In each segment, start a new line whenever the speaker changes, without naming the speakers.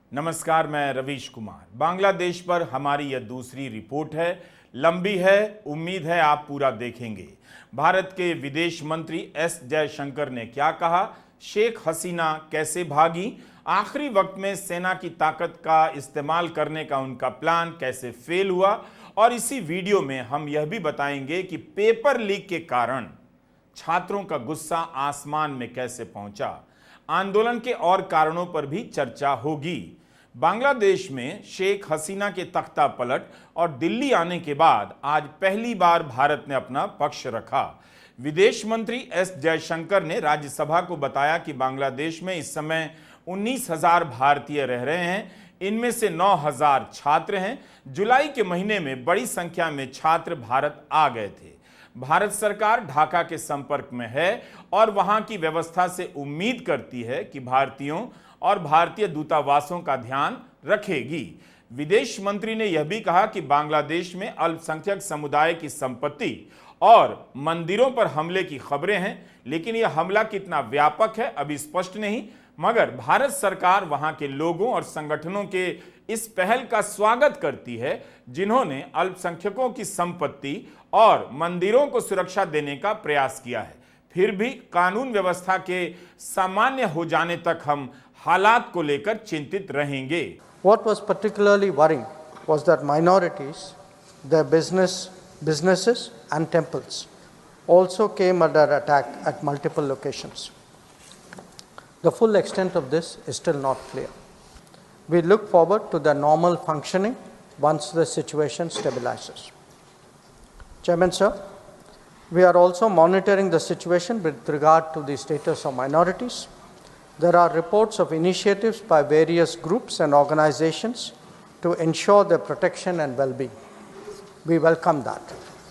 नमस्कार, मैं रवीश कुमार। बांग्लादेश पर हमारी यह दूसरी रिपोर्ट है। लंबी है, उम्मीद है आप पूरा देखेंगे। भारत के विदेश मंत्री एस जयशंकर ने क्या कहा, शेख हसीना कैसे भागी, आखिरी वक्त में सेना की ताकत का इस्तेमाल करने का उनका प्लान कैसे फेल हुआ, और इसी वीडियो में हम यह भी बताएंगे कि पेपर लीक के कारण छात्रों का गुस्सा आसमान में कैसे पहुंचा। आंदोलन के और कारणों पर भी चर्चा होगी। बांग्लादेश में शेख हसीना के तख्ता पलट और दिल्ली आने के बाद आज पहली बार भारत ने अपना पक्ष रखा। विदेश मंत्री एस जयशंकर ने राज्यसभा को बताया कि बांग्लादेश में इस समय 19,000 भारतीय रह रहे हैं। इनमें से 9,000 छात्र हैं। जुलाई के महीने में बड़ी संख्या में छात्र भारत आ गए थे। भारत सरकार ढाका के संपर्क में है और वहां की व्यवस्था से उम्मीद करती है कि भारतीयों और भारतीय दूतावासों का ध्यान रखेगी। विदेश मंत्री ने यह भी कहा कि बांग्लादेश में अल्पसंख्यक समुदाय की संपत्ति और मंदिरों पर हमले की खबरें हैं, लेकिन यह हमला कितना व्यापक है अभी स्पष्ट नहीं। मगर भारत सरकार वहां के लोगों और संगठनों के इस पहल का स्वागत करती है, जिन्होंने अल्पसंख्यकों की संपत्ति और मंदिरों को सुरक्षा देने का प्रयास किया है। फिर भी कानून व्यवस्था के सामान्य हो जाने तक हम हालात को लेकर चिंतित रहेंगे।
What was particularly worrying was that minorities, their businesses and temples also came under attack at multiple locations. The full extent of this is still not clear. We look forward to the normal functioning once the situation stabilizes. Chairman Sir, we are also monitoring the situation with regard to the status of minorities. There are reports of initiatives by various groups and organizations to ensure their protection and well-being. We welcome that,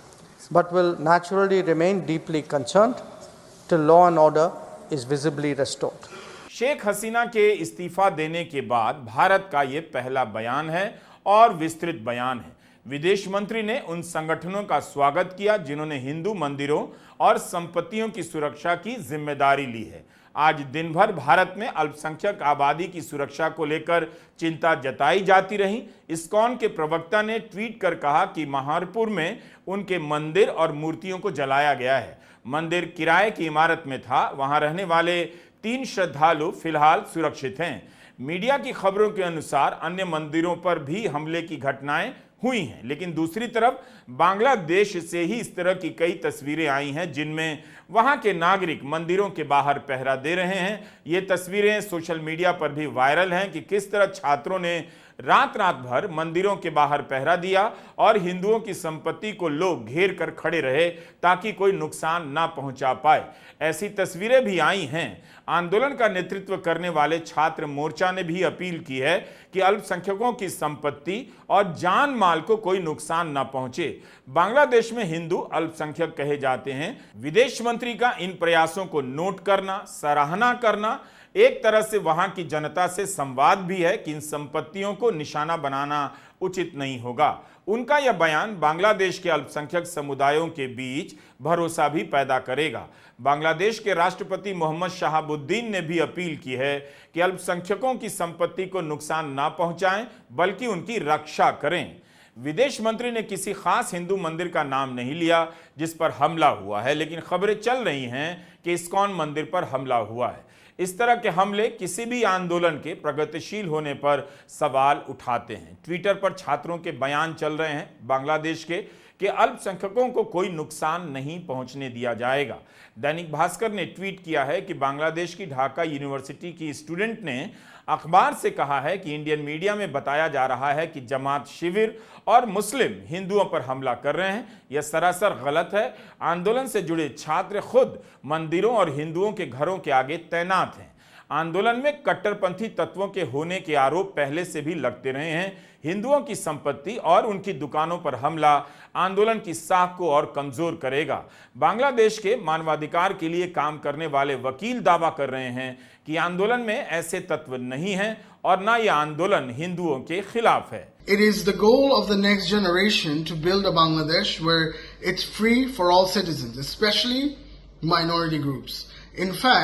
but will naturally remain deeply concerned till law and order is visibly restored.
Sheikh Hasina के इस्तीफा देने के बाद भारत का यह पहला बयान है और विस्तृत बयान है। विदेश मंत्री ने उन संगठनों का स्वागत किया जिन्होंने हिंदू मंदिरों और संपत्तियों की सुरक्षा की जिम्मेदारी ली है। आज दिन भर भारत में अल्पसंख्यक आबादी की सुरक्षा को लेकर चिंता जताई जाती रही। इस्कॉन के प्रवक्ता ने ट्वीट कर कहा कि महारपुर में उनके मंदिर और मूर्तियों को जलाया गया है। मंदिर किराए की इमारत में था। वहां रहने वाले 3 श्रद्धालु फिलहाल सुरक्षित हैं। मीडिया की खबरों के अनुसार अन्य मंदिरों पर भी हमले की घटनाएं हुई हैं, लेकिन दूसरी तरफ बांग्लादेश से ही इस तरह की कई तस्वीरें आई हैं जिनमें वहां के नागरिक मंदिरों के बाहर पहरा दे रहे हैं। ये तस्वीरें सोशल मीडिया पर भी वायरल हैं कि किस तरह छात्रों ने रात भर मंदिरों के बाहर पहरा दिया और हिंदुओं की संपत्ति को लोग घेर कर खड़े रहे ताकि कोई नुकसान ना पहुंचा पाए। ऐसी तस्वीरें भी आई हैं। आंदोलन का नेतृत्व करने वाले छात्र मोर्चा ने भी अपील की है कि अल्पसंख्यकों की संपत्ति और जान माल को कोई नुकसान ना पहुंचे। बांग्लादेश में हिंदू अल्पसंख्यक कहे जाते हैं। विदेश मंत्री का इन प्रयासों को नोट करना, सराहना करना एक तरह से वहां की जनता से संवाद भी है कि इन संपत्तियों को निशाना बनाना उचित नहीं होगा। उनका यह बयान बांग्लादेश के अल्पसंख्यक समुदायों के बीच भरोसा भी पैदा करेगा। बांग्लादेश के राष्ट्रपति मोहम्मद शहाबुद्दीन ने भी अपील की है कि अल्पसंख्यकों की संपत्ति को नुकसान ना पहुंचाएं, बल्कि उनकी रक्षा करें। विदेश मंत्री ने किसी खास हिंदू मंदिर का नाम नहीं लिया जिस पर हमला हुआ है, लेकिन खबरें चल रही हैं कि इस्कॉन मंदिर पर हमला हुआ है। इस तरह के हमले किसी भी आंदोलन के प्रगतिशील होने पर सवाल उठाते हैं। ट्विटर पर छात्रों के बयान चल रहे हैं बांग्लादेश के कि अल्पसंख्यकों को कोई नुकसान नहीं पहुंचने दिया जाएगा। दैनिक भास्कर ने ट्वीट किया है कि बांग्लादेश की ढाका यूनिवर्सिटी की स्टूडेंट ने अखबार से कहा है कि इंडियन मीडिया में बताया जा रहा है कि जमात शिविर और मुस्लिम हिंदुओं पर हमला कर रहे हैं। यह सरासर गलत है। आंदोलन से जुड़े छात्र खुद मंदिरों और हिंदुओं के घरों के आगे तैनात हैं। आंदोलन में कट्टरपंथी तत्वों के होने के आरोप पहले से भी लगते रहे हैं। हिंदुओं की संपत्ति और उनकी दुकानों पर हमला आंदोलन की साख को और कमजोर करेगा। बांग्लादेश के मानवाधिकार के लिए काम करने वाले वकील दावा कर रहे हैं कि आंदोलन में ऐसे तत्व नहीं हैं और ना यह आंदोलन हिंदुओं के खिलाफ है।
It is the goal of the next generation to build a Bangladesh where it's free for all citizens, especially minority groups. In fact,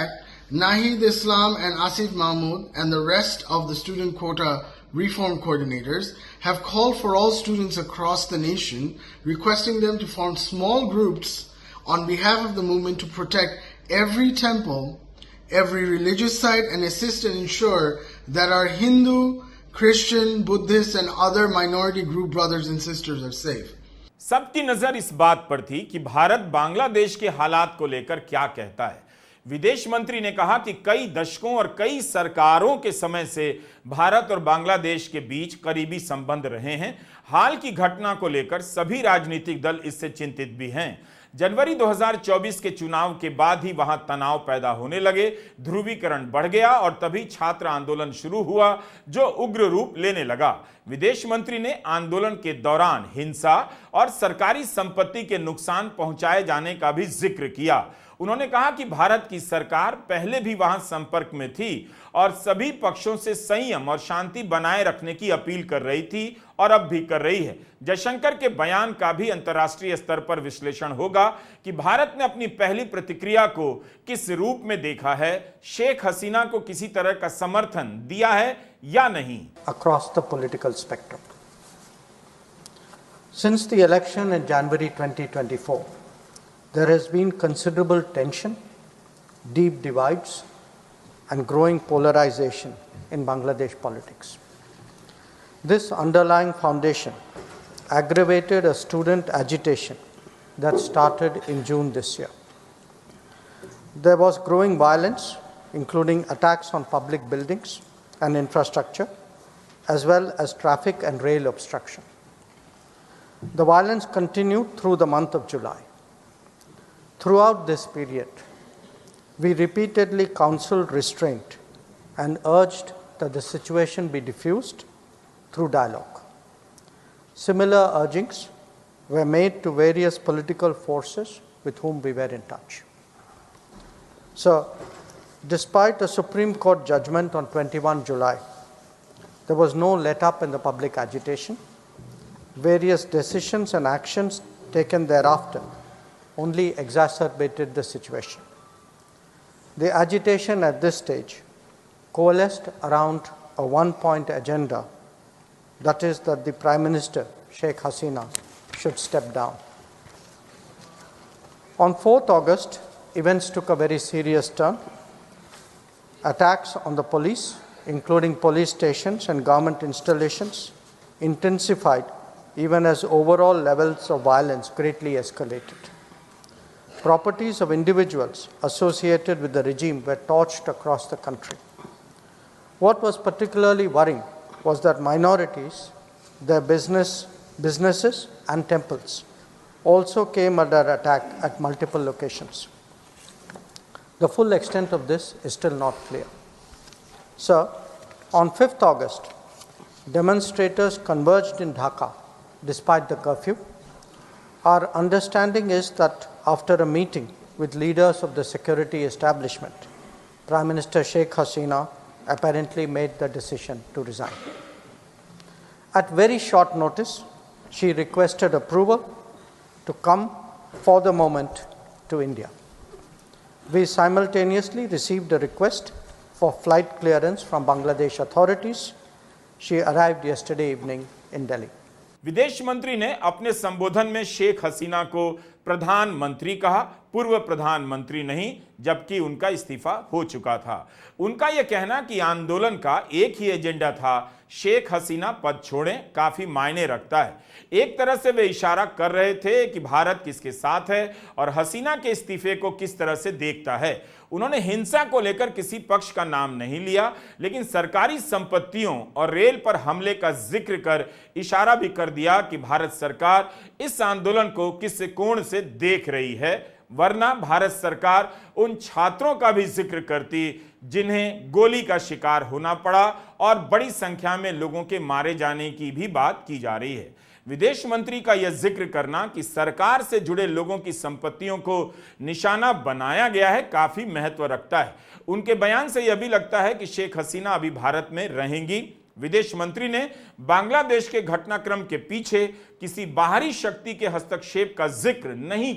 Nahid Islam and Asif Mahmood and the rest of the student quota reform coordinators have called for all students across the nation, requesting them to form small groups on behalf of the movement to protect every temple, every religious site, and assist and ensure that our Hindu, Christian, Buddhist and other minority group brothers and sisters are safe.
सबकी नजर इस बात पर थी कि भारत बांग्लादेश के हालात को लेकर क्या कहता है। विदेश मंत्री ने कहा कि कई दशकों और कई सरकारों के समय से भारत और बांग्लादेश के बीच करीबी संबंध रहे हैं। हाल की घटना को लेकर सभी राजनीतिक दल इससे चिंतित भी हैं। जनवरी 2024 के चुनाव के बाद ही वहां तनाव पैदा होने लगे, ध्रुवीकरण बढ़ गया और तभी छात्र आंदोलन शुरू हुआ जो उग्र रूप लेने लगा। विदेश मंत्री ने आंदोलन के दौरान हिंसा और सरकारी संपत्ति के नुकसान पहुंचाए जाने का भी जिक्र किया। उन्होंने कहा कि भारत की सरकार पहले भी वहां संपर्क में थी और सभी पक्षों से संयम और शांति बनाए रखने की अपील कर रही थी और अब भी कर रही है। जयशंकर के बयान का भी अंतर्राष्ट्रीय स्तर पर विश्लेषण होगा कि भारत ने अपनी पहली प्रतिक्रिया को किस रूप में देखा है, शेख हसीना को किसी तरह का समर्थन दिया है या नहीं।
Across the political spectrum. Since the election in January 2024, there has been considerable tension, deep divides, and growing polarization in Bangladesh politics. This underlying foundation aggravated a student agitation that started in June this year. There was growing violence, including attacks on public buildings and infrastructure, as well as traffic and rail obstruction. The violence continued through the month of July. Throughout this period, we repeatedly counseled restraint and urged that the situation be diffused through dialogue. Similar urgings were made to various political forces with whom we were in touch. So, despite a Supreme Court judgment on 21 July, there was no let-up in the public agitation. Various decisions and actions taken thereafter only exacerbated the situation. The agitation at this stage coalesced around a one-point agenda, that is that the Prime Minister, Sheikh Hasina, should step down. On 4th August, events took a very serious turn. Attacks on the police, including police stations and government installations, intensified even as overall levels of violence greatly escalated. Properties of individuals associated with the regime were torched across the country. What was particularly worrying was that minorities, their businesses and temples also came under attack at multiple locations. The full extent of this is still not clear. So, on 5th August, demonstrators converged in Dhaka despite the curfew. Our understanding is that after a meeting with leaders of the security establishment, Prime Minister Sheikh Hasina apparently made the decision to resign. At very short notice, she requested approval to come for the moment to India. We simultaneously received a request for flight clearance from Bangladesh authorities. She arrived yesterday evening in Delhi.
विदेश मंत्री ने अपने संबोधन में शेख हसीना को प्रधानमंत्री कहा, पूर्व प्रधानमंत्री नहीं, जबकि उनका इस्तीफा हो चुका था। उनका यह कहना कि आंदोलन का एक ही एजेंडा था, शेख हसीना पद छोड़ें, काफी मायने रखता है। एक तरह से वे इशारा कर रहे थे कि भारत किसके साथ है और हसीना के इस्तीफे को किस तरह से देखता है। उन्होंने हिंसा को लेकर किसी पक्ष का नाम नहीं लिया, लेकिन सरकारी संपत्तियों और रेल पर हमले का जिक्र कर इशारा भी कर दिया कि भारत सरकार इस आंदोलन को किस कोण से देख रही है, वरना भारत सरकार उन छात्रों का भी जिक्र करती जिन्हें गोली का शिकार होना पड़ा और बड़ी संख्या में लोगों के मारे जाने की भी बात की जा रही है। विदेश मंत्री का यह जिक्र करना कि सरकार से जुड़े लोगों की संपत्तियों को निशाना बनाया गया है, काफी महत्व रखता है। उनके बयान से यह भी लगता है कि शेख हसीना अभी भारत में रहेंगी। विदेश मंत्री ने बांग्लादेश के घटनाक्रम के पीछे किसी बाहरी शक्ति के हस्तक्षेप का जिक्र नहीं किया।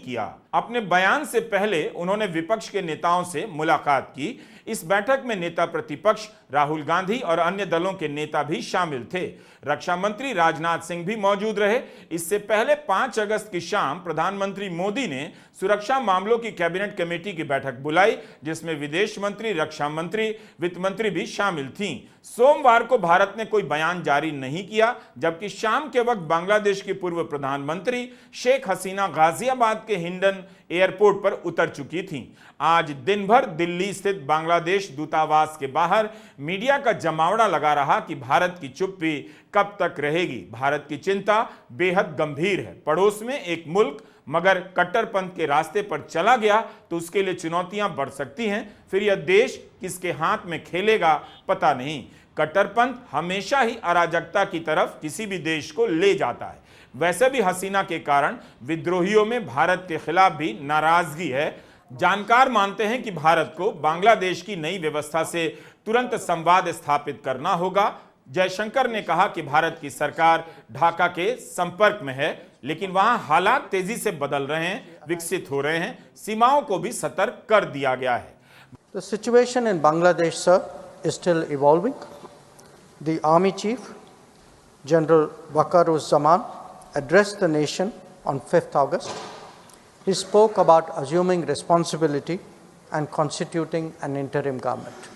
अपने बयान से पहले उन्होंने विपक्ष के नेताओं से मुलाकात की। इस बैठक में नेता प्रतिपक्ष राहुल गांधी और अन्य दलों के नेता भी शामिल थे। रक्षा मंत्री राजनाथ सिंह भी मौजूद रहे। इससे पहले 5 अगस्त की शाम प्रधानमंत्री मोदी ने सुरक्षा मामलों की कैबिनेट कमेटी की बैठक बुलाई, जिसमें विदेश मंत्री, रक्षा मंत्री, वित्त मंत्री भी शामिल थीं। सोमवार को भारत ने कोई बयान जारी नहीं किया, जबकि शाम के वक्त बांग्लादेश की पूर्व प्रधानमंत्री शेख हसीना गाजियाबाद के हिंडन एयरपोर्ट पर उतर चुकी थीं। आज दिन भर दिल्ली स्थित बांग्लादेश दूतावास के बाहर मीडिया का जमावड़ा लगा रहा कि भारत की चुप्पी कब तक रहेगी। भारत की चिंता बेहद गंभीर है। पड़ोस में एक मुल्क मगर कट्टरपंथ के रास्ते पर चला गया तो उसके लिए चुनौतियां बढ़ सकती हैं। फिर यह देश किसके हाथ में खेलेगा पता नहीं। कट्टरपंथ हमेशा ही अराजकता की तरफ किसी भी देश को ले जाता है। वैसे भी हसीना के कारण विद्रोहियों में भारत के खिलाफ भी नाराजगी है। जानकार मानते हैं कि भारत को बांग्लादेश की नई व्यवस्था से तुरंत संवाद स्थापित करना होगा। जयशंकर ने कहा कि भारत की सरकार ढाका के संपर्क में है, लेकिन वहां हालात तेजी से बदल रहे हैं, विकसित हो रहे हैं। सीमाओं को भी सतर्क कर दिया गया है।
The situation in Bangladesh, sir, is still evolving. The Army Chief, General Waqar-uz-Zaman, addressed the nation on 5th August. He spoke about assuming responsibility and constituting an interim government.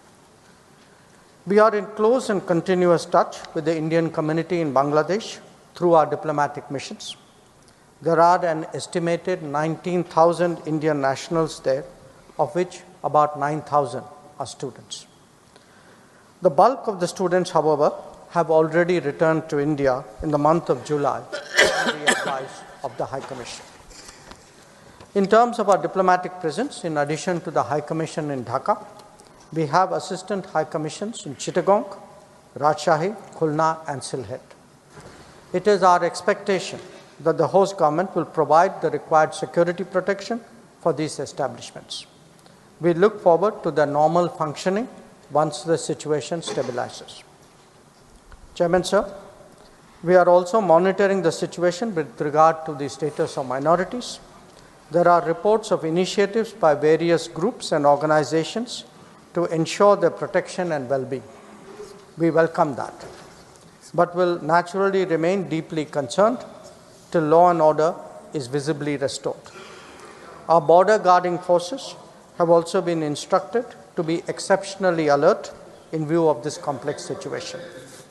We are in close and continuous touch with the Indian community in Bangladesh through our diplomatic missions. There are an estimated 19,000 Indian nationals there, of which about 9,000 are students. The bulk of the students, however, have already returned to India in the month of July on the advice of the High Commission. In terms of our diplomatic presence, in addition to the High Commission in Dhaka, we have assistant High Commissions in Chittagong, Rajshahi, Khulna and Sylhet. It is our expectation that the host government will provide the required security protection for these establishments. We look forward to their normal functioning once the situation stabilizes. Chairman, sir, we are also monitoring the situation with regard to the status of minorities. There are reports of initiatives by various groups and organizations to ensure their protection and well-being. We welcome that, but will naturally remain deeply concerned till law and order is visibly restored. Our border guarding forces have also been instructed to be exceptionally alert in view of this complex situation.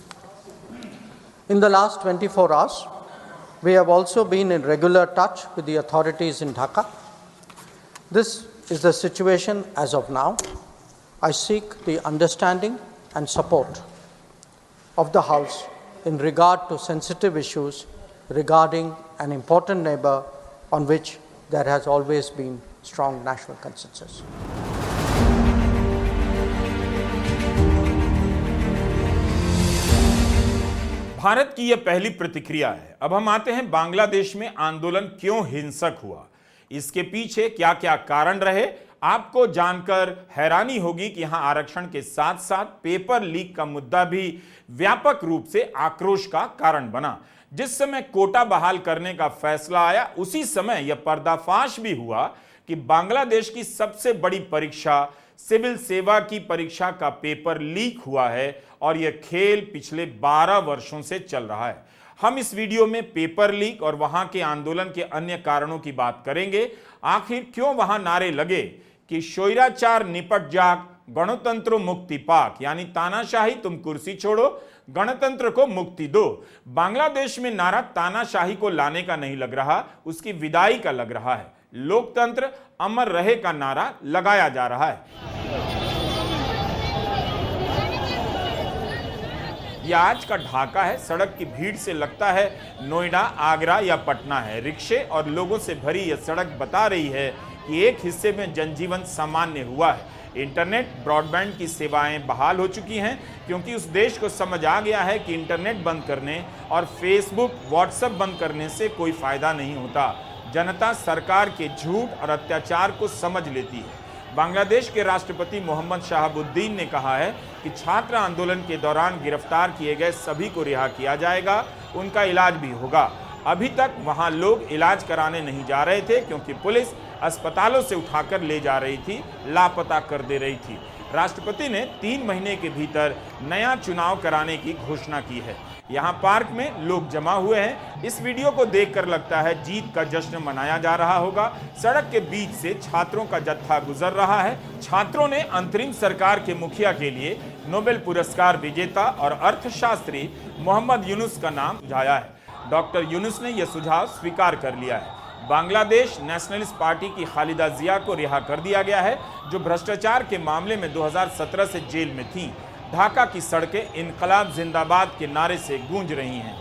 In the last 24 hours, we have also been in regular touch with the authorities in Dhaka. This is the situation as of now. I seek the understanding and support of the House in regard to sensitive issues regarding an important neighbor on which there has always been strong national consensus.
Bharat की यह पहली प्रतिक्रिया है। अब हम आते हैं बांग्लादेश में आंदोलन क्यों हिंसक हुआ, इसके पीछे क्या क्या कारण रहे। आपको जानकर हैरानी होगी कि यहां आरक्षण के साथ साथ पेपर लीक का मुद्दा भी व्यापक रूप से आक्रोश का कारण बना। जिस समय कोटा बहाल करने का फैसला आया, उसी समय यह पर्दाफाश भी हुआ कि बांग्लादेश की सबसे बड़ी परीक्षा सिविल सेवा की परीक्षा का पेपर लीक हुआ है और यह खेल पिछले 12 वर्षों से चल रहा है। हम इस वीडियो में पेपर लीक और वहां के आंदोलन के अन्य कारणों की बात करेंगे। आखिर क्यों वहां नारे लगे कि स्वैराचार निपट जाग, गणतंत्र मुक्ति पाक, यानी तानाशाही तुम कुर्सी छोड़ो, गणतंत्र को मुक्ति दो। बांग्लादेश में नारा तानाशाही को लाने का नहीं लग रहा, उसकी विदाई का लग रहा है। लोकतंत्र अमर रहे का नारा लगाया जा रहा है। यह आज का ढाका है। सड़क की भीड़ से लगता है नोएडा, आगरा या पटना है। रिक्शे और लोगों से भरी यह सड़क बता रही है कि एक हिस्से में जनजीवन सामान्य हुआ है। इंटरनेट, ब्रॉडबैंड की सेवाएं बहाल हो चुकी हैं, क्योंकि उस देश को समझ आ गया है कि इंटरनेट बंद करने और फेसबुक, व्हाट्सएप बंद करने से कोई फायदा नहीं होता। जनता सरकार के झूठ और अत्याचार को समझ लेती है। बांग्लादेश के राष्ट्रपति मोहम्मद शहाबुद्दीन ने कहा है कि छात्र आंदोलन के दौरान गिरफ्तार किए गए सभी को रिहा किया जाएगा, उनका इलाज भी होगा। अभी तक वहां लोग इलाज कराने नहीं जा रहे थे क्योंकि पुलिस अस्पतालों से उठाकर ले जा रही थी, लापता कर दे रही थी। राष्ट्रपति ने 3 महीने के भीतर नया चुनाव कराने की घोषणा की है। यहाँ पार्क में लोग जमा हुए हैं। इस वीडियो को देखकर लगता है जीत का जश्न मनाया जा रहा होगा। सड़क के बीच से छात्रों का जत्था गुजर रहा है। छात्रों ने अंतरिम सरकार के मुखिया के लिए नोबेल पुरस्कार विजेता और अर्थशास्त्री मोहम्मद यूनुस का नाम सुझाया है। डॉक्टर यूनुस ने यह सुझाव स्वीकार कर लिया है। बांग्लादेश नेशनलिस्ट पार्टी की खालिदा जिया को रिहा कर दिया गया है, जो भ्रष्टाचार के मामले में 2017 से जेल में थी। ढाका की सड़कें इनकलाब जिंदाबाद के नारे से गूंज रही हैं।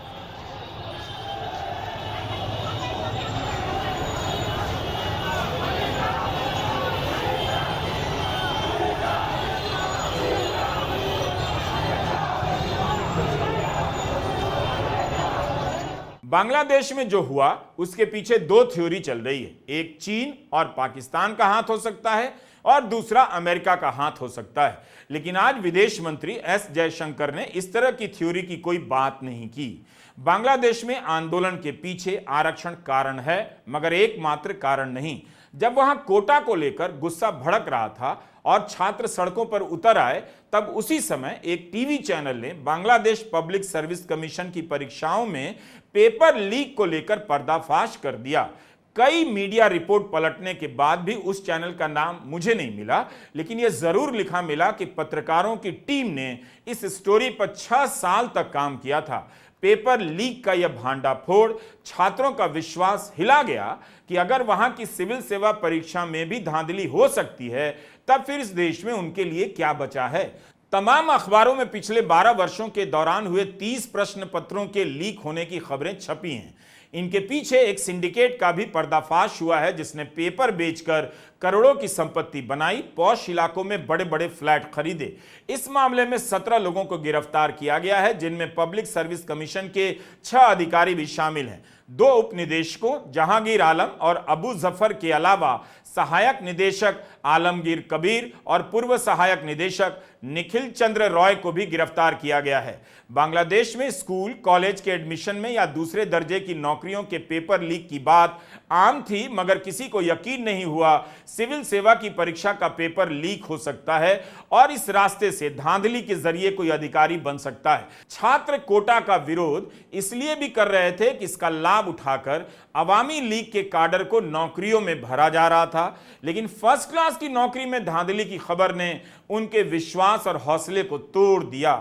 बांग्लादेश में जो हुआ उसके पीछे 2 थ्योरी चल रही है। एक चीन और पाकिस्तान का हाथ हो सकता है और दूसरा अमेरिका का हाथ हो सकता है। लेकिन आज विदेश मंत्री एस जयशंकर ने इस तरह की थ्योरी की कोई बात नहीं की। बांग्लादेश में आंदोलन के पीछे आरक्षण कारण है, मगर एकमात्र कारण नहीं। जब वहां कोटा को लेकर गुस्सा भड़क रहा था और छात्र सड़कों पर उतर आए, तब उसी समय एक टीवी चैनल ने बांग्लादेश पब्लिक सर्विस कमीशन की परीक्षाओं में पेपर लीक को लेकर पर्दाफाश कर दिया। कई मीडिया रिपोर्ट पलटने के बाद भी उस चैनल का नाम मुझे नहीं मिला, लेकिन यह जरूर लिखा मिला कि पत्रकारों की टीम ने इस स्टोरी पर 6 साल तक काम किया था। पेपर लीक का यह भांडाफोड़ छात्रों का विश्वास हिला गया कि अगर वहां की सिविल सेवा परीक्षा में भी धांधली हो सकती है, तब फिर इस देश में उनके लिए क्या बचा है। तमाम अखबारों में पिछले 12 वर्षों के दौरान हुए 30 प्रश्न पत्रों के लीक होने की खबरें छपी हैं। इनके पीछे एक सिंडिकेट का भी पर्दाफाश हुआ है, जिसने पेपर बेचकर करोड़ों की संपत्ति बनाई, पॉश इलाकों में बड़े बड़े फ्लैट खरीदे। इस मामले में 17 लोगों को गिरफ्तार किया गया है, जिनमें पब्लिक सर्विस कमीशन के 6 अधिकारी भी शामिल हैं। 2 उपनिदेशकों जहांगीर आलम और अबू जफर के अलावा सहायक निदेशक आलमगीर कबीर और पूर्व सहायक निदेशक निखिल चंद्र रॉय को भी गिरफ्तार किया गया है। बांग्लादेश में स्कूल कॉलेज के एडमिशन में या दूसरे दर्जे की नौकरियों के पेपर लीक की बात आम थी, मगर किसी को यकीन नहीं हुआ सिविल सेवा की परीक्षा का पेपर लीक हो सकता है और इस रास्ते से धांधली के जरिए कोई अधिकारी बन सकता है। छात्र कोटा का विरोध इसलिए भी कर रहे थे कि इसका लाभ उठाकर अवामी लीग के काडर को नौकरियों में भरा जा रहा था, लेकिन फर्स्ट क्लास की नौकरी में धांधली की खबर ने उनके विश्वास और हौसले को तोड़ दिया।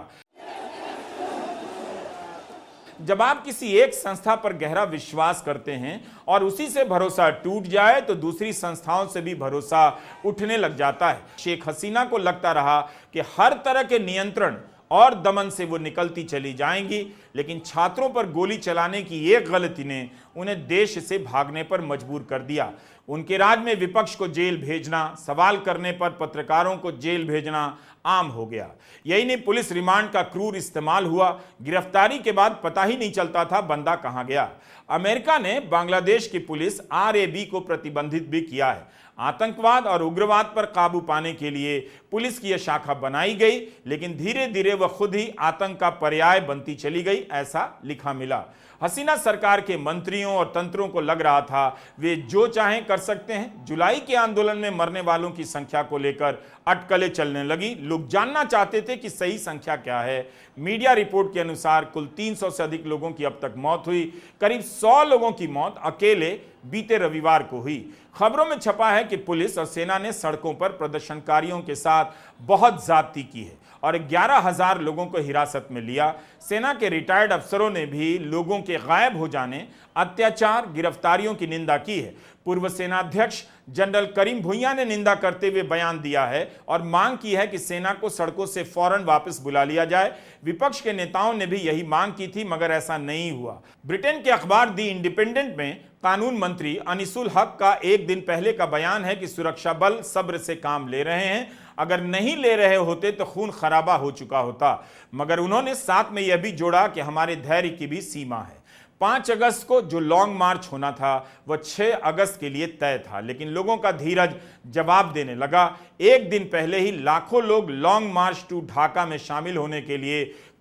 जब आप किसी एक संस्था पर गहरा विश्वास करते हैं और उसी से भरोसा टूट जाए, तो दूसरी संस्थाओं से भी भरोसा उठने लग जाता है। शेख हसीना को लगता रहा कि हर तरह के नियंत्रण और दमन से वो निकलती चली जाएंगी, लेकिन छात्रों पर गोली चलाने की एक गलती ने उन्हें देश से भागने पर मजबूर कर दिया। उनके राज में विपक्ष को जेल भेजना, सवाल करने पर पत्रकारों को जेल भेजना आम हो गया। यही नहीं, पुलिस रिमांड का क्रूर इस्तेमाल हुआ। गिरफ्तारी के बाद पता ही नहीं चलता था बंदा कहां गया। अमेरिका ने बांग्लादेश की पुलिस RAB को प्रतिबंधित भी किया है। आतंकवाद और उग्रवाद पर काबू पाने के लिए पुलिस की यह शाखा बनाई गई, लेकिन धीरे धीरे वह खुद ही आतंक का पर्याय बनती चली गई, ऐसा लिखा मिला। हसीना सरकार के मंत्रियों और तंत्रों को लग रहा था वे जो चाहें कर सकते हैं। जुलाई के आंदोलन में मरने वालों की संख्या को लेकर अटकलें चलने लगी। लोग जानना चाहते थे कि सही संख्या क्या है। मीडिया रिपोर्ट के अनुसार कुल 300 से अधिक लोगों की अब तक मौत हुई। करीब 100 लोगों की मौत अकेले बीते रविवार को हुई। खबरों में छपा है कि पुलिस और सेना ने सड़कों पर प्रदर्शनकारियों के साथ बहुत ज्यादती की है और 11,000 लोगों को हिरासत में लिया। सेना के रिटायर्ड अफसरों ने भी लोगों के गायब हो जाने, अत्याचार, गिरफ्तारियों की निंदा की है। पूर्व सेनाध्यक्ष जनरल करीम भुइयां ने निंदा करते हुए बयान दिया है और मांग की है कि सेना को सड़कों से फौरन वापस बुला लिया जाए। विपक्ष के नेताओं ने भी यही मांग की थी, मगर ऐसा नहीं हुआ। ब्रिटेन के अखबार दी इंडिपेंडेंट में कानून मंत्री अनिसुल हक का एक दिन पहले का बयान है कि सुरक्षा बल सब्र से काम ले रहे हैं। अगर नहीं ले रहे होते तो खून खराबा हो चुका होता। मगर उन्होंने साथ में यह भी जोड़ा कि हमारे धैर्य की भी सीमा है। 5 अगस्त को जो लॉन्ग मार्च होना था वह 6 अगस्त के लिए तय था, लेकिन लोगों का धीरज जवाब देने लगा। एक दिन पहले ही लाखों लोग लॉन्ग मार्च टू ढाका में शामिल होने के लिए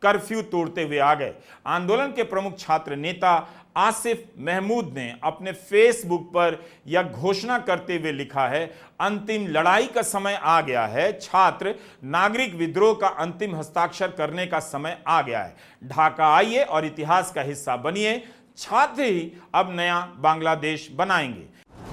कर्फ्यू तोड़ते हुए आ गए। आंदोलन के प्रमुख छात्र नेता आसिफ महमूद ने अपने फेसबुक पर यह घोषणा करते हुए लिखा है, अंतिम लड़ाई का समय आ गया है। छात्र नागरिक विद्रोह का अंतिम हस्ताक्षर करने का समय आ गया है। ढाका आइए और इतिहास का हिस्सा बनिए। छात्र ही अब नया बांग्लादेश बनाएंगे।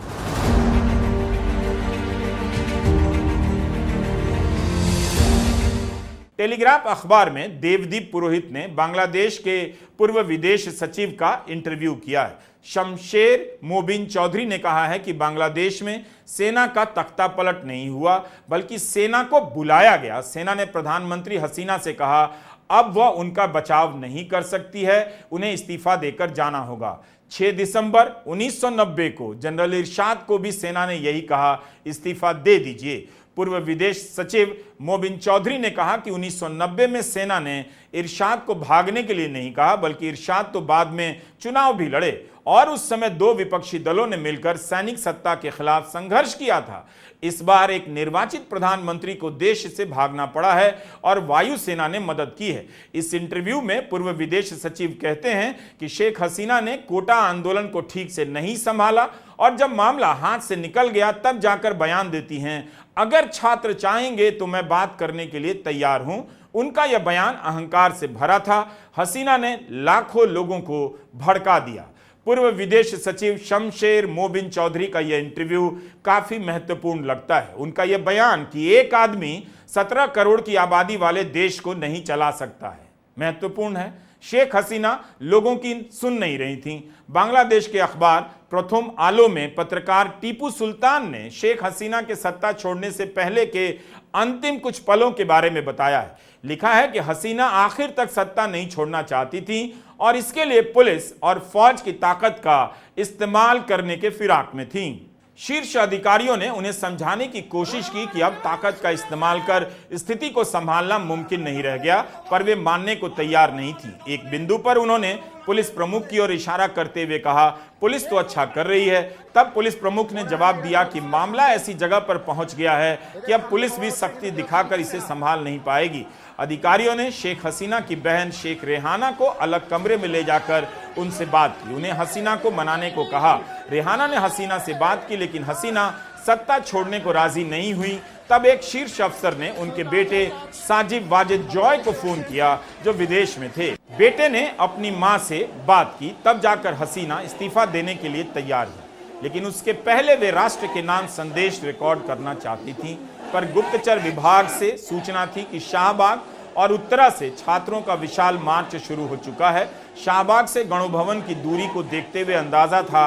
टेलीग्राफ अखबार में देवदीप पुरोहित ने बांग्लादेश के पूर्व विदेश सचिव का इंटरव्यू किया है। शमशेर मोबिन चौधरी ने कहा है कि बांग्लादेश में सेना का तख्ता पलट नहीं हुआ, बल्कि सेना को बुलाया गया। सेना ने प्रधानमंत्री हसीना से कहा अब वह उनका बचाव नहीं कर सकती है, उन्हें इस्तीफा देकर जाना होगा। 6 दिसंबर 1990 को जनरल इरशाद को भी सेना ने यही कहा, इस्तीफा दे दीजिए। पूर्व विदेश सचिव मोबिन चौधरी ने कहा कि 1990 में सेना ने इरशाद को भागने के लिए नहीं कहा, बल्कि इरशाद तो बाद में चुनाव भी लड़े और उस समय 2 विपक्षी दलों ने मिलकर सैनिक सत्ता के खिलाफ संघर्ष किया था। इस बार एक निर्वाचित प्रधानमंत्री को देश से भागना पड़ा है और वायुसेना ने मदद की है। इस इंटरव्यू में पूर्व विदेश सचिव कहते हैं कि शेख हसीना ने कोटा आंदोलन को ठीक से नहीं संभाला और जब मामला हाथ से निकल गया तब जाकर बयान देती हैं, अगर छात्र चाहेंगे तो मैं बात करने के लिए तैयार हूं। उनका यह बयान अहंकार से भरा था। हसीना ने लाखों लोगों को भड़का दिया। पूर्व विदेश सचिव शमशेर मोबिन चौधरी का यह इंटरव्यू काफी महत्वपूर्ण लगता है। उनका यह बयान कि एक आदमी 17 करोड़ की आबादी वाले देश को नहीं चला सकता है, महत्वपूर्ण है। शेख हसीना लोगों की सुन नहीं रही थी। बांग्लादेश के अखबार प्रथम आलो में पत्रकार टीपू सुल्तान ने शेख हसीना के सत्ता छोड़ने से पहले के अंतिम कुछ पलों के बारे में बताया है। लिखा है कि हसीना आखिर तक सत्ता नहीं छोड़ना चाहती थी और इसके लिए पुलिस और फौज की ताकत का इस्तेमाल करने के फिराक में थी। शीर्ष अधिकारियों ने उन्हें समझाने की कोशिश की कि अब ताकत का इस्तेमाल कर स्थिति को संभालना मुमकिन नहीं रह गया, पर वे मानने को तैयार नहीं थी। एक बिंदु पर उन्होंने पुलिस प्रमुख की ओर इशारा करते हुए कहा, पुलिस तो अच्छा कर रही है। तब पुलिस प्रमुख ने जवाब दिया कि मामला ऐसी जगह पर पहुंच गया है कि अब पुलिस भी सख्ती दिखाकर इसे संभाल नहीं पाएगी। अधिकारियों ने शेख हसीना की बहन शेख रेहाना को अलग कमरे में ले जाकर उनसे बात की। उन्हें हसीना को मनाने को कहा। रेहाना ने हसीना से बात की, लेकिन हसीना सत्ता छोड़ने को राजी नहीं हुई। तब एक शीर्ष अफसर ने उनके बेटे साजिब वाजिद जॉय को फोन किया, जो विदेश में थे। बेटे ने अपनी मां से बात की, तब जाकर हसीना इस्तीफा देने के लिए तैयार हुई। लेकिन उसके पहले वे राष्ट्र के नाम संदेश रिकॉर्ड करना चाहती थी, पर गुप्तचर विभाग से सूचना थी कि शाहबाग और उत्तरा से छात्रों का विशाल मार्च शुरू हो चुका है। शाहबाग से गणभवन की दूरी को देखते हुए अंदाजा था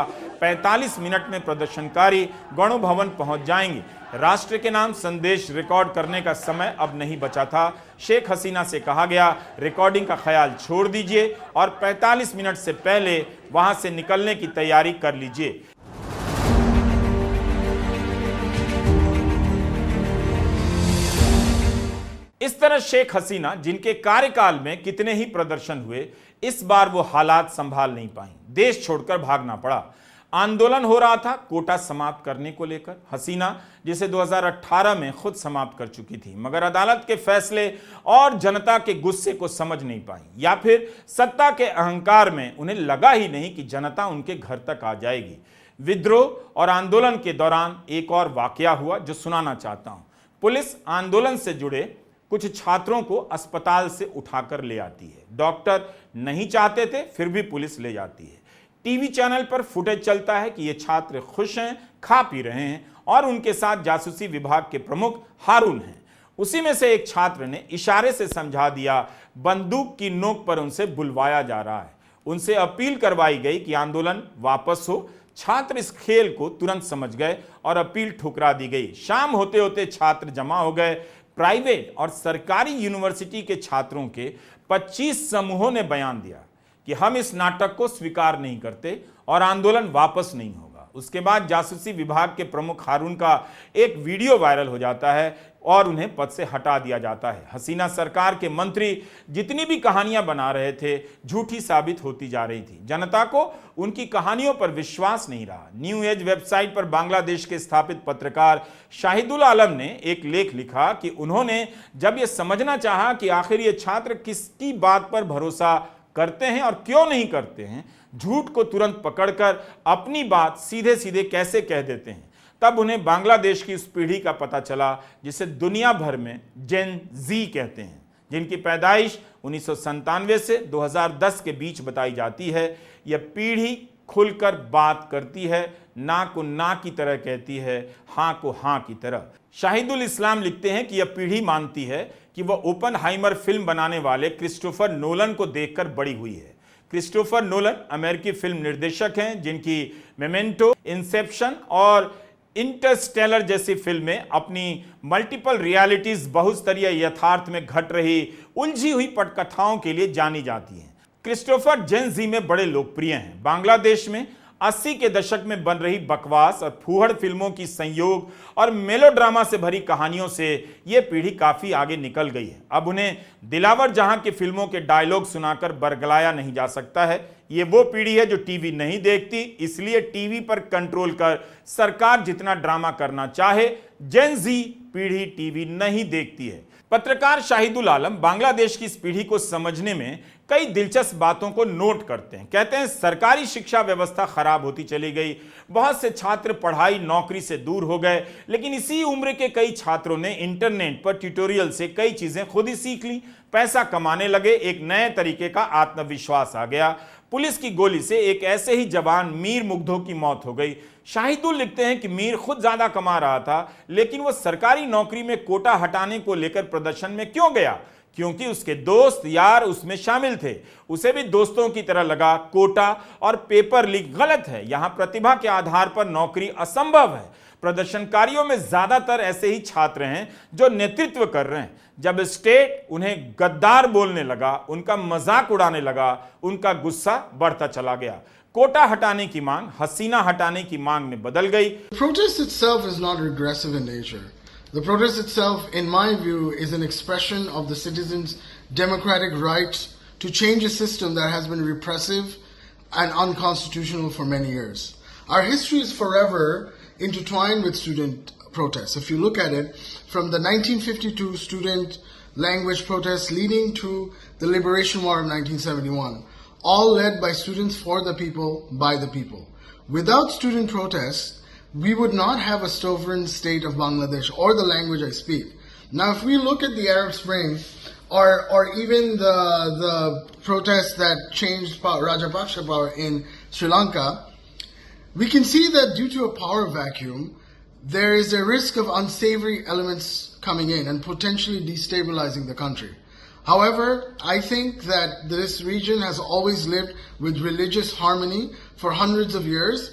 45 मिनट में प्रदर्शनकारी गणभवन पहुंच जाएंगे। राष्ट्र के नाम संदेश रिकॉर्ड करने का समय अब नहीं बचा था। शेख हसीना से कहा गया, रिकॉर्डिंग का ख्याल छोड़ दीजिए और 45 मिनट से पहले वहां से निकलने की तैयारी कर लीजिए। इस तरह शेख हसीना, जिनके कार्यकाल में कितने ही प्रदर्शन हुए, इस बार वो हालात संभाल नहीं पाई। देश छोड़कर भागना पड़ा। आंदोलन हो रहा था कोटा समाप्त करने को लेकर। हसीना जिसे 2018 में खुद समाप्त कर चुकी थी, मगर अदालत के फैसले और जनता के गुस्से को समझ नहीं पाई, या फिर सत्ता के अहंकार में उन्हें लगा ही नहीं कि जनता उनके घर तक आ जाएगी। विद्रोह और आंदोलन के दौरान एक और वाकया हुआ जो सुनाना चाहता हूं। पुलिस आंदोलन से जुड़े कुछ छात्रों को अस्पताल से उठाकर ले आती है। डॉक्टर नहीं चाहते थे, फिर भी पुलिस ले जाती है। टीवी चैनल पर फुटेज चलता है कि ये छात्र खुश हैं, खा पी रहे हैं और उनके साथ जासूसी विभाग के प्रमुख हारून हैं। उसी में से एक छात्र ने इशारे से समझा दिया, बंदूक की नोक पर उनसे बुलवाया जा रहा है। उनसे अपील करवाई गई कि आंदोलन वापस हो। छात्र इस खेल को तुरंत समझ गए और अपील ठुकरा दी गई। शाम होते होते छात्र जमा हो गए। प्राइवेट और सरकारी यूनिवर्सिटी के छात्रों के 25 समूहों ने बयान दिया कि हम इस नाटक को स्वीकार नहीं करते और आंदोलन वापस नहीं होगा। उसके बाद जासूसी विभाग के प्रमुख हारून का एक वीडियो वायरल हो जाता है और उन्हें पद से हटा दिया जाता है। हसीना सरकार के मंत्री जितनी भी कहानियां बना रहे थे झूठी साबित होती जा रही थी। जनता को उनकी कहानियों पर विश्वास नहीं रहा। न्यू एज वेबसाइट पर बांग्लादेश के स्थापित पत्रकार शाहिदुल आलम ने एक लेख लिखा कि उन्होंने जब यह समझना चाहा कि आखिर ये छात्र किसकी बात पर भरोसा करते हैं और क्यों नहीं करते हैं, झूठ को तुरंत पकड़कर अपनी बात सीधे सीधे कैसे कह देते हैं, तब उन्हें बांग्लादेश की उस पीढ़ी का पता चला जिसे दुनिया भर में जेन जी कहते हैं, जिनकी पैदाइश 1997 से 2010 के बीच बताई जाती है। यह पीढ़ी खुलकर बात करती है, ना को ना की तरह कहती है, हाँ को हाँ की तरह। शाहिदुल इस्लाम लिखते हैं कि यह पीढ़ी मानती है कि वह ओपनहाइमर फिल्म बनाने वाले क्रिस्टोफर नोलन को देखकर बड़ी हुई है। क्रिस्टोफर नोलन अमेरिकी फिल्म निर्देशक हैं जिनकी मेमेंटो, इंसेप्शन और इंटरस्टेलर जैसी फिल्में अपनी मल्टीपल रियलिटीज, बहुस्तरीय यथार्थ में घट रही उलझी हुई पटकथाओं के लिए जानी जाती हैं। क्रिस्टोफर जेन जी में बड़े लोकप्रिय हैं। बांग्लादेश में 80 के दशक में बन रही बकवास और फूहड़ फिल्मों की संयोग और मेलोड्रामा से भरी कहानियों से यह पीढ़ी काफी आगे निकल गई है। अब उन्हें दिलावर जहां की फिल्मों के डायलॉग सुनाकर बरगलाया नहीं जा सकता है। ये वो पीढ़ी है जो टीवी नहीं देखती, इसलिए टीवी पर कंट्रोल कर सरकार जितना ड्रामा करना चाहे, जेन जी पीढ़ी टीवी नहीं देखती है। पत्रकार शाहिदुल आलम बांग्लादेश की इस पीढ़ी को समझने में कई दिलचस्प बातों को नोट करते हैं। कहते हैं सरकारी शिक्षा व्यवस्था खराब होती चली गई, बहुत से छात्र पढ़ाई नौकरी से दूर हो गए, लेकिन इसी उम्र के कई छात्रों ने इंटरनेट पर ट्यूटोरियल से कई चीजें खुद ही सीख ली, पैसा कमाने लगे, एक नए तरीके का आत्मविश्वास आ गया। पुलिस की गोली से एक ऐसे ही जवान मीर मुग्धो की मौत हो गई। शाहिदुल लिखते हैं कि मीर खुद ज्यादा कमा रहा था, लेकिन वह सरकारी नौकरी में कोटा हटाने को लेकर प्रदर्शन में क्यों गया? क्योंकि उसके दोस्त यार उसमें शामिल थे। उसे भी दोस्तों की तरह लगा कोटा और पेपर लीक गलत है, यहां प्रतिभा के आधार पर नौकरी असंभव है। प्रदर्शनकारियों में ज्यादातर ऐसे ही छात्र हैं जो नेतृत्व कर रहे हैं। जब स्टेट उन्हें गद्दार बोलने लगा, उनका मजाक उड़ाने लगा, उनका गुस्सा बढ़ता चला गया। कोटा हटाने की मांग हसीना हटाने की मांग में बदल गई।
Protest itself is not regressive in nature. The protest itself, in my view, is an expression of the citizens' democratic rights to change a system that has been repressive and unconstitutional for many years. Our history is forever intertwined with student protests. If you look at it, from the 1952 student language protests leading to the Liberation War of 1971, all led by students for the people, by the people. Without student protests, we would not have a sovereign state of Bangladesh or the language I speak. Now, if we look at the Arab Spring or even the protests that changed Rajapaksa power in Sri Lanka, we can see that due to a power vacuum, there is a risk of unsavory elements coming in and potentially destabilizing the country. However, I think that this region has always lived with religious harmony for hundreds of years.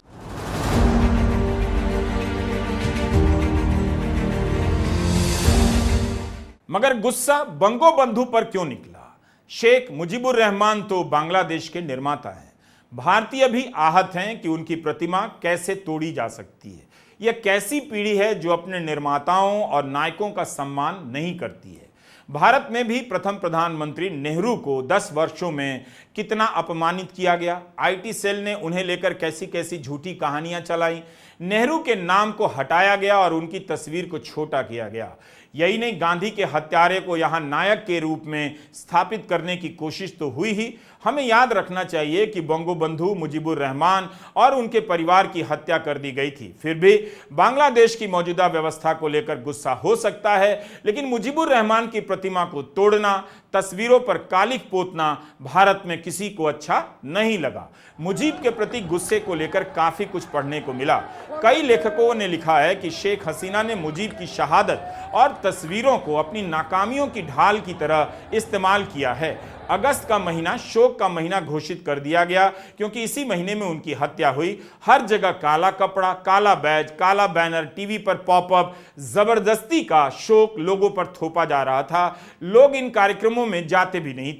मगर गुस्सा बंगो बंधु पर क्यों निकला? शेख मुजीबुर रहमान तो बांग्लादेश के निर्माता हैं। भारतीय भी आहत हैं कि उनकी प्रतिमा कैसे तोड़ी जा सकती है। यह कैसी पीढ़ी है जो अपने निर्माताओं और नायकों का सम्मान नहीं करती है। भारत में भी प्रथम प्रधानमंत्री नेहरू को 10 वर्षों में कितना अपमानित किया गया। आईटी सेल ने उन्हें लेकर कैसी कैसी झूठी कहानियां चलाई। नेहरू के नाम को हटाया गया और उनकी तस्वीर को छोटा किया गया। यही नहीं, गांधी के हत्यारे को यहां नायक के रूप में स्थापित करने की कोशिश तो हुई ही। हमें याद रखना चाहिए कि बंगबंधु मुजीबुर रहमान और उनके परिवार की हत्या कर दी गई थी। फिर भी बांग्लादेश की मौजूदा व्यवस्था को लेकर गुस्सा हो सकता है, लेकिन मुजीबुर रहमान की प्रतिमा को तोड़ना, तस्वीरों पर कालिख पोतना भारत में किसी को अच्छा नहीं लगा। मुजीब के प्रति गुस्से को लेकर काफी कुछ पढ़ने को मिला। कई लेखकों ने लिखा है कि शेख हसीना ने मुजीब की शहादत और तस्वीरों को अपनी नाकामियों की ढाल की तरह इस्तेमाल किया है। अगस्त का महीना शोक का महीना घोषित कर दिया गया क्योंकि इसी महीने में उनकी हत्या हुई। हर जगह काला कपड़ा, काला बैज, काला बैनर, टीवी पर पॉपअप, जबरदस्ती का शोक लोगों पर थोपा जा रहा था। लोग इन कार्यक्रमों में जाते भी नहीं थे।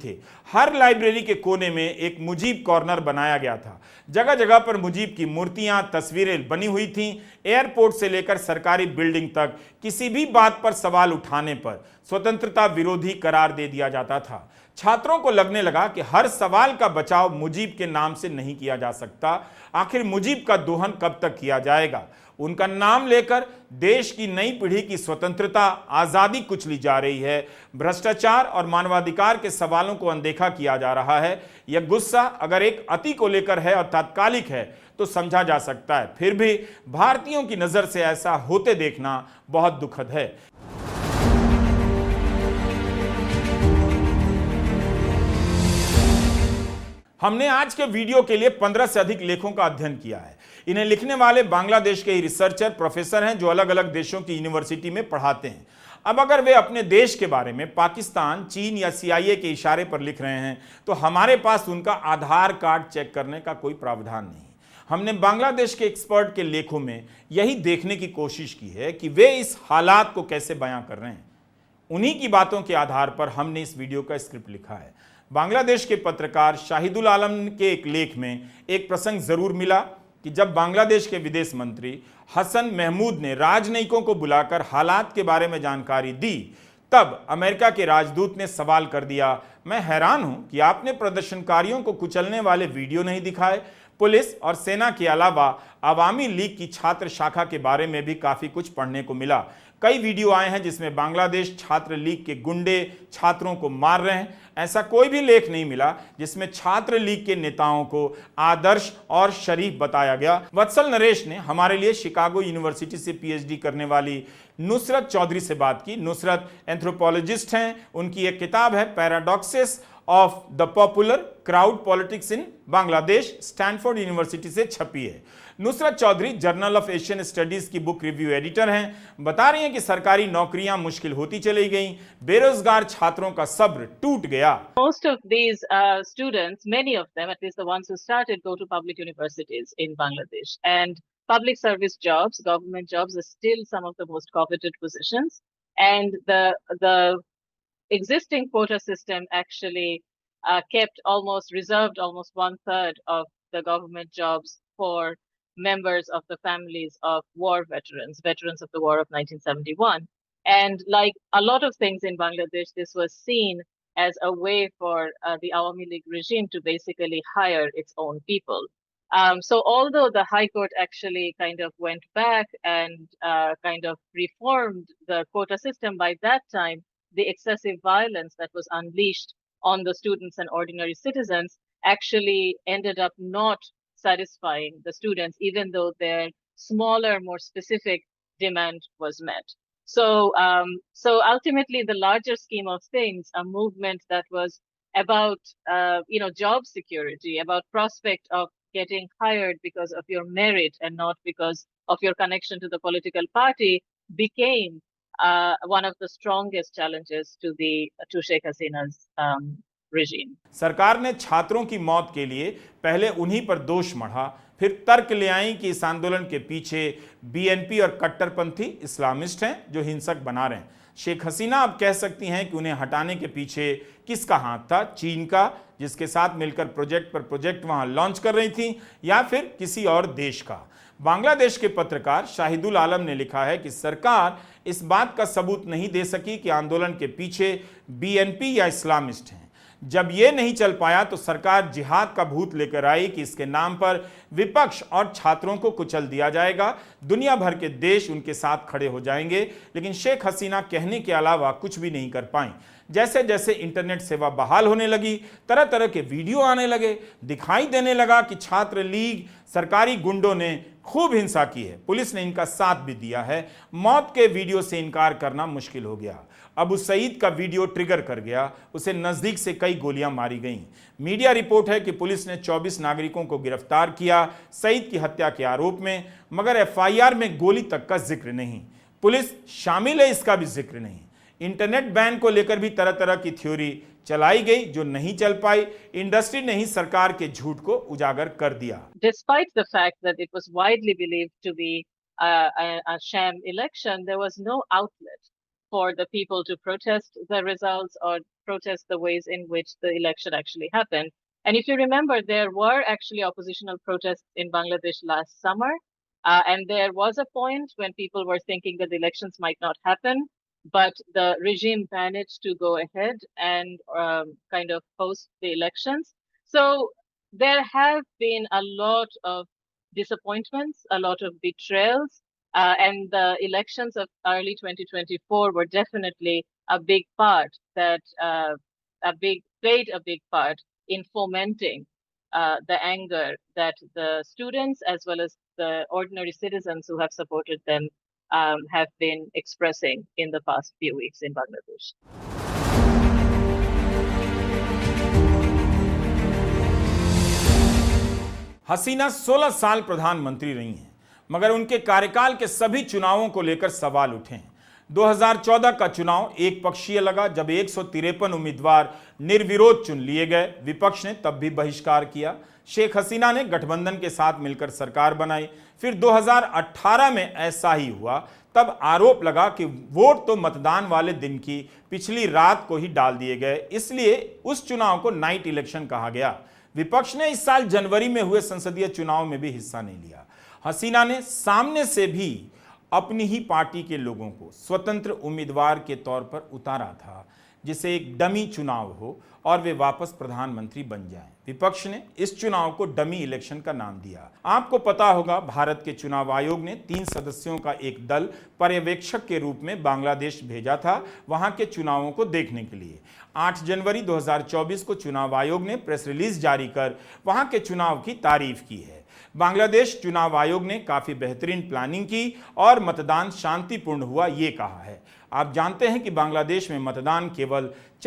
हर लाइब्रेरी के कोने में एक मुजीब कॉर्नर बनाया गया था। जगह जगह पर मुजीब की मूर्तियां, तस्वीरें बनी हुई थीं। एयरपोर्ट से लेकर सरकारी बिल्डिंग तक किसी भी बात पर सवाल उठाने पर स्वतंत्रता विरोधी करार दे दिया जाता था। छात्रों को लगने लगा कि हर सवाल का बचाव मुजीब के नाम से नहीं किया जा सकता। आखिर मुजीब का दोहन कब तक किया जाएगा? उनका नाम लेकर देश की नई पीढ़ी की स्वतंत्रता, आजादी कुचली जा रही है। भ्रष्टाचार और मानवाधिकार के सवालों को अनदेखा किया जा रहा है। यह गुस्सा अगर एक अति को लेकर है और तात्कालिक है तो समझा जा सकता है, फिर भी भारतीयों की नजर से ऐसा होते देखना बहुत दुखद है। हमने आज के वीडियो के लिए 15 से अधिक लेखों का अध्ययन किया है। इन्हें लिखने वाले बांग्लादेश के ही रिसर्चर, प्रोफेसर हैं जो अलग अलग देशों की यूनिवर्सिटी में पढ़ाते हैं। अब अगर वे अपने देश के बारे में पाकिस्तान, चीन या CIA के इशारे पर लिख रहे हैं तो हमारे पास उनका आधार कार्ड चेक करने का कोई प्रावधान नहीं। हमने बांग्लादेश के एक्सपर्ट के लेखों में यही देखने की कोशिश की है कि वे इस हालात को कैसे बयां कर रहे हैं। उन्हीं की बातों के आधार पर हमने इस वीडियो का स्क्रिप्ट लिखा है। बांग्लादेश के पत्रकार शाहिदुल आलम के एक लेख में एक प्रसंग जरूर मिला कि जब बांग्लादेश के विदेश मंत्री हसन महमूद ने राजनयिकों को बुलाकर हालात के बारे में जानकारी दी, तब अमेरिका के राजदूत ने सवाल कर दिया, मैं हैरान हूं कि आपने प्रदर्शनकारियों को कुचलने वाले वीडियो नहीं दिखाए। पुलिस और सेना के अलावा अवामी लीग की छात्र शाखा के बारे में भी काफी कुछ पढ़ने को मिला। कई वीडियो आए हैं जिसमें बांग्लादेश छात्र लीग के गुंडे छात्रों को मार रहे हैं। ऐसा कोई भी लेख नहीं मिला जिसमें छात्र लीग के नेताओं को आदर्श और शरीफ बताया गया। वत्सल नरेश ने हमारे लिए शिकागो यूनिवर्सिटी से PhD करने वाली नुसरत चौधरी से बात की। नुसरत एंथ्रोपोलॉजिस्ट हैं। उनकी एक किताब है paradoxes of the popular crowd politics in Bangladesh, Stanford University से छपी है। Nusrat Chowdhury journal of Asian studies की बुक रिव्यू एडिटर हैं। बता रही हैं कि सरकारी नौकरियां मुश्किल होती चली गईं, बेरोजगार छात्रों का सब्र टूट गया।
Most of these students, many of them, at least the ones who started, go to public universities in Bangladesh, and public service jobs, government jobs, are still some of the most coveted positions. And the existing quota system actually reserved almost 1/3 of the government jobs for members of the families of war veterans of the war of 1971. And like a lot of things in Bangladesh, this was seen as a way for the Awami League regime to basically hire its own people. So although the High Court actually kind of went back and kind of reformed the quota system, by that time, the excessive violence that was unleashed on the students and ordinary citizens actually ended up not satisfying the students, even though their smaller, more specific demand was met. So ultimately, the larger scheme of things, a movement that was about job security, about prospect of getting hired because of your merit and not because of your connection to the political party, became one of the strongest challenges to Sheikh Hasina's regime.
सरकार ने छात्रों की मौत के लिए पहले उन्हीं पर दोष मढ़ा, फिर तर्क ले आई कि इस आंदोलन के पीछे BNP और कट्टरपंथी इस्लामिस्ट हैं जो हिंसक बना रहे हैं। शेख हसीना अब कह सकती हैं कि उन्हें हटाने के पीछे किसका हाथ था, चीन का, जिसके साथ मिलकर प्रोजेक्ट पर प्रोजेक्ट वहां लॉन्च कर रही थी, या फिर किसी और देश का। बांग्लादेश के पत्रकार शाहिदुल आलम ने लिखा है कि सरकार इस बात का सबूत नहीं दे सकी कि आंदोलन के पीछे BNP या इस्लामिस्ट हैं। जब यह नहीं चल पाया तो सरकार जिहाद का भूत लेकर आई कि इसके नाम पर विपक्ष और छात्रों को कुचल दिया जाएगा, दुनिया भर के देश उनके साथ खड़े हो जाएंगे। लेकिन शेख हसीना कहने के अलावा कुछ भी नहीं कर पाई। जैसे जैसे इंटरनेट सेवा बहाल होने लगी, तरह तरह के वीडियो आने लगे, दिखाई देने लगा कि छात्र लीग, सरकारी गुंडों ने खूब हिंसा की है, पुलिस ने इनका साथ भी दिया है। मौत के वीडियो से इनकार करना मुश्किल हो गया। अबू सईद का वीडियो ट्रिगर कर गया, उसे नजदीक से कई गोलियां मारी गईं। मीडिया रिपोर्ट है कि पुलिस ने 24 नागरिकों को गिरफ्तार किया सईद की हत्या के आरोप में, मगर FIR में गोली तक का जिक्र नहीं। पुलिस शामिल है इसका भी जिक्र नहीं। इंटरनेट बैन को लेकर भी तरह तरह की थ्योरी चलाई गई जो नहीं चल पाई। इंडस्ट्री ने ही सरकार के झूठ को उजागर कर दिया।
Despite the fact that it was widely believed to be a sham election, there was no outlet for the people to protest the results or protest the ways in which the election actually happened. And if you remember, there were actually oppositional protests in Bangladesh last summer. And there was a point when people were thinking that the elections might not happen, but the regime managed to go ahead and kind of host the elections. So there have been a lot of disappointments, a lot of betrayals, and the elections of early 2024 were definitely a big part that played a big part in fomenting the anger that the students as well as the ordinary citizens who have supported them have been expressing in the past few weeks in Bangladesh.
हसीना 16 साल प्रधानमंत्री रही हैं, मगर उनके कार्यकाल के सभी चुनावों को लेकर सवाल उठे हैं। 2014 का चुनाव एक पक्षीय लगा, जब 153 उम्मीदवार निर्विरोध चुन लिए गए। विपक्ष ने तब भी बहिष्कार किया। शेख हसीना ने गठबंधन के साथ मिलकर सरकार बनाई। फिर 2018 में ऐसा ही हुआ। तब आरोप लगा कि वोट तो मतदान वाले दिन की पिछली रात को ही डाल दिए गए, इसलिए उस चुनाव को नाइट इलेक्शन कहा गया। विपक्ष ने इस साल जनवरी में हुए संसदीय चुनाव में भी हिस्सा नहीं लिया। हसीना ने सामने से भी अपनी ही पार्टी के लोगों को स्वतंत्र उम्मीदवार के तौर पर उतारा था, जिसे एक डमी चुनाव हो और वे वापस प्रधानमंत्री बन जाएं। विपक्ष ने इस चुनाव को डमी इलेक्शन का नाम दिया। आपको पता होगा, भारत के चुनाव आयोग ने 3 सदस्यों का एक दल पर्यवेक्षक के रूप में बांग्लादेश भेजा था, वहां के चुनावों को देखने के लिए। 8 जनवरी 2024 को चुनाव आयोग ने प्रेस रिलीज जारी कर वहां के चुनाव की तारीफ की है। बांग्लादेश चुनाव आयोग ने काफी बेहतरीन प्लानिंग की और मतदान शांतिपूर्ण हुआ, ये कहा है। आप जानते हैं कि बांग्लादेश में मतदान केवल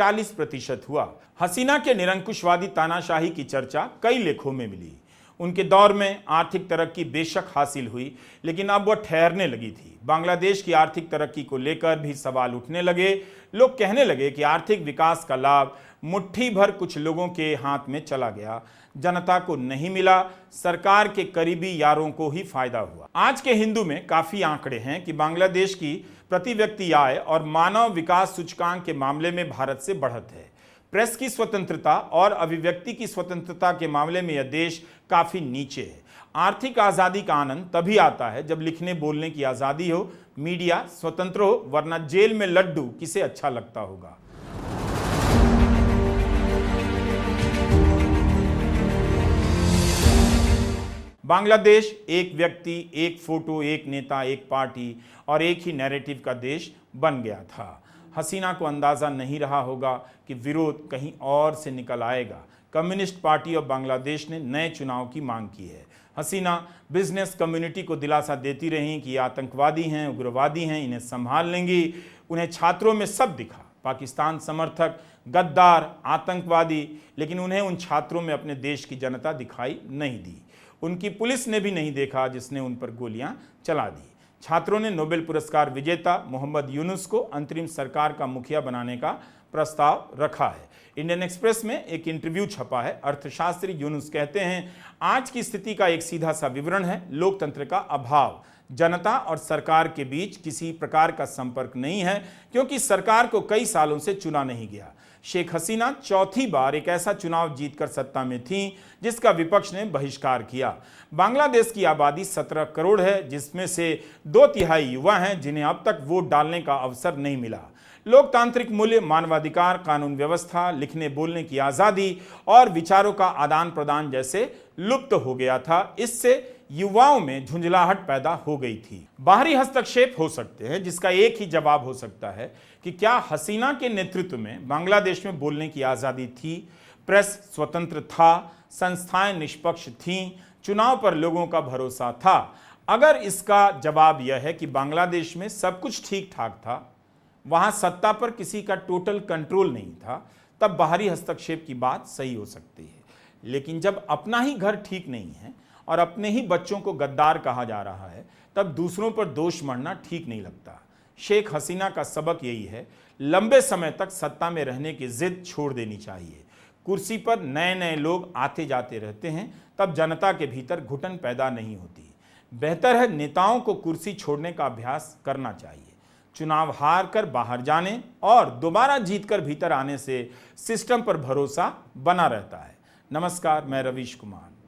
40% हुआ। हसीना के निरंकुशवादी तानाशाही की चर्चा कई लेखों में मिली। उनके दौर में आर्थिक तरक्की बेशक हासिल हुई, लेकिन अब वह ठहरने लगी थी। बांग्लादेश की आर्थिक तरक्की को लेकर भी सवाल उठने लगे। लोग कहने लगे कि आर्थिक विकास का लाभ मुट्ठी भर कुछ लोगों के हाथ में चला गया, जनता को नहीं मिला, सरकार के करीबी यारों को ही फायदा हुआ। आज के हिंदू में काफी आंकड़े हैं कि बांग्लादेश की प्रति व्यक्ति आय और मानव विकास सूचकांक के मामले में भारत से बढ़त है। प्रेस की स्वतंत्रता और अभिव्यक्ति की स्वतंत्रता के मामले में यह देश काफी नीचे है। आर्थिक आजादी का आनंद तभी आता है जब लिखने बोलने की आजादी हो, मीडिया स्वतंत्र हो, वरना जेल में लड्डू किसे अच्छा लगता होगा। बांग्लादेश एक व्यक्ति, एक फोटो, एक नेता, एक पार्टी और एक ही नैरेटिव का देश बन गया था। हसीना को अंदाजा नहीं रहा होगा कि विरोध कहीं और से निकल आएगा। कम्युनिस्ट पार्टी ऑफ बांग्लादेश ने नए चुनाव की मांग की है। हसीना बिजनेस कम्युनिटी को दिलासा देती रहीं कि ये आतंकवादी हैं, उग्रवादी हैं, इन्हें संभाल लेंगी। उन्हें छात्रों में सब दिखा, पाकिस्तान समर्थक, गद्दार, आतंकवादी, लेकिन उन्हें उन छात्रों में अपने देश की जनता दिखाई नहीं दी। उनकी पुलिस ने भी नहीं देखा जिसने उन पर गोलियां चला दी। छात्रों ने नोबेल पुरस्कार विजेता मोहम्मद यूनुस को अंतरिम सरकार का मुखिया बनाने का प्रस्ताव रखा है। इंडियन एक्सप्रेस में एक इंटरव्यू छपा है। अर्थशास्त्री यूनुस कहते हैं, आज की स्थिति का एक सीधा सा विवरण है लोकतंत्र का अभाव। जनता और सरकार के बीच किसी प्रकार का संपर्क नहीं है, क्योंकि सरकार को कई सालों से चुना नहीं गया। शेख हसीना चौथी बार एक ऐसा चुनाव जीतकर सत्ता में थीं जिसका विपक्ष ने बहिष्कार किया। बांग्लादेश की आबादी 17 करोड़ है, जिसमें से 2/3 युवा हैं जिन्हें अब तक वोट डालने का अवसर नहीं मिला। लोकतांत्रिक मूल्य, मानवाधिकार, कानून व्यवस्था, लिखने बोलने की आज़ादी और विचारों का आदान प्रदान जैसे लुप्त हो गया था। इससे युवाओं में झुंझलाहट पैदा हो गई थी। बाहरी हस्तक्षेप हो सकते हैं, जिसका एक ही जवाब हो सकता है कि क्या हसीना के नेतृत्व में बांग्लादेश में बोलने की आज़ादी थी, प्रेस स्वतंत्र था, संस्थाएं निष्पक्ष थीं, चुनाव पर लोगों का भरोसा था। अगर इसका जवाब यह है कि बांग्लादेश में सब कुछ ठीक ठाक था, वहां सत्ता पर किसी का टोटल कंट्रोल नहीं था, तब बाहरी हस्तक्षेप की बात सही हो सकती है। लेकिन जब अपना ही घर ठीक नहीं है और अपने ही बच्चों को गद्दार कहा जा रहा है, तब दूसरों पर दोष मढ़ना ठीक नहीं लगता। शेख हसीना का सबक यही है, लंबे समय तक सत्ता में रहने की जिद छोड़ देनी चाहिए। कुर्सी पर नए नए लोग आते जाते रहते हैं, तब जनता के भीतर घुटन पैदा नहीं होती। बेहतर है नेताओं को कुर्सी छोड़ने का अभ्यास करना चाहिए। चुनाव हार कर बाहर जाने और दोबारा जीतकर भीतर आने से सिस्टम पर भरोसा बना रहता है। नमस्कार, मैं रवीश कुमार।